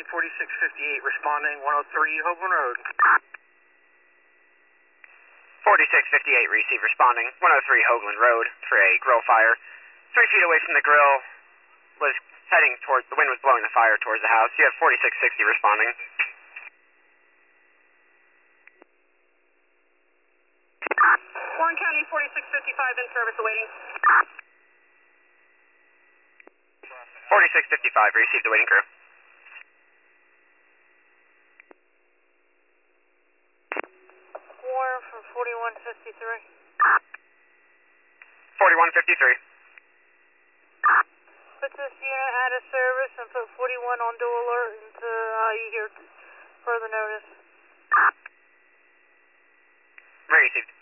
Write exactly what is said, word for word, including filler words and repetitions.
forty-six fifty-eight, responding one oh three Hoagland Road. forty-six fifty-eight, receive, responding one oh three Hoagland Road for a grill fire. Three feet away from the grill, was heading towards, the wind was blowing the fire towards the house. You have forty-six sixty responding. Warren County, forty-six fifty-five, in service, awaiting. forty-six fifty-five, received, awaiting crew. Warren from forty-one fifty-three. forty-one fifty-three. Put this unit out of service and put forty-one on dual alert until uh, you hear further notice. Very received.